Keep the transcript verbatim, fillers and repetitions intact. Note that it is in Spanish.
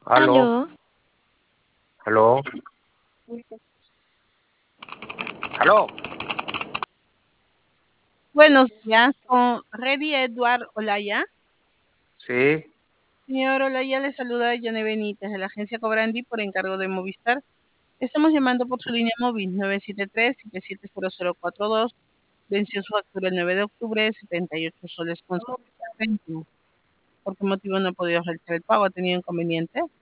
Aló, Aló, aló, aló. Buenos días, con Ready Edward Olaya. Sí, Señor Olaya, le saluda Yane Benítez de la agencia Cobrandi por encargo de Movistar. Estamos llamando por su línea móvil nueve siete tres, siete siete cero cero cuatro dos. Venció su factura el nueve de octubre, setenta y ocho soles con setenta céntimos. ¿Por qué motivo no ha podido realizar el pago? ¿Ha tenido inconveniente?